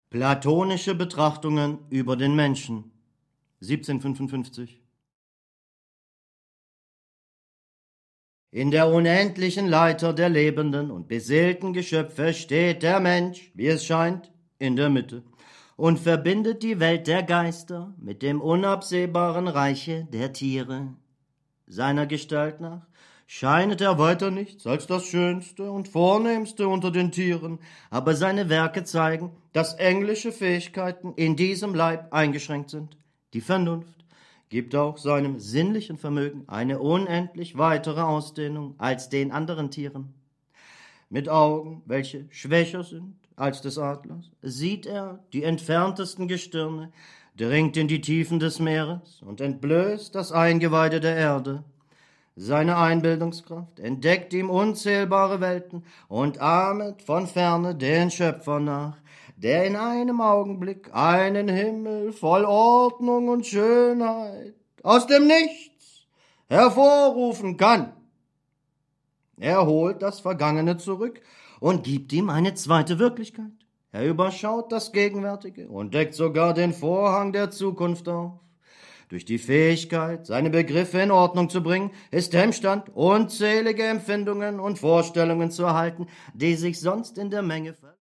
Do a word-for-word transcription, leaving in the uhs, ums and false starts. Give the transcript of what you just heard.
Platonische Betrachtungen über den Menschen siebzehnhundertfünfundfünfzig. In der unendlichen Leiter der lebenden und beseelten Geschöpfe steht der Mensch, wie es scheint, in der Mitte und verbindet die Welt der Geister mit dem unabsehbaren Reiche der Tiere. Seiner Gestalt nach scheinet er weiter nichts als das Schönste und Vornehmste unter den Tieren, aber seine Werke zeigen, dass englische Fähigkeiten in diesem Leib eingeschränkt sind. Die Vernunft gibt auch seinem sinnlichen Vermögen eine unendlich weitere Ausdehnung als den anderen Tieren. Mit Augen, welche schwächer sind als des Adlers, sieht er die entferntesten Gestirne, dringt in die Tiefen des Meeres und entblößt das Eingeweide der Erde. Seine Einbildungskraft entdeckt ihm unzählbare Welten und ahmet von ferne den Schöpfer nach, der in einem Augenblick einen Himmel voll Ordnung und Schönheit aus dem Nichts hervorrufen kann. Er holt das Vergangene zurück und gibt ihm eine zweite Wirklichkeit. Er überschaut das Gegenwärtige und deckt sogar den Vorhang der Zukunft auf. Durch die Fähigkeit, seine Begriffe in Ordnung zu bringen, ist er imstand, unzählige Empfindungen und Vorstellungen zu erhalten, die sich sonst in der Menge ver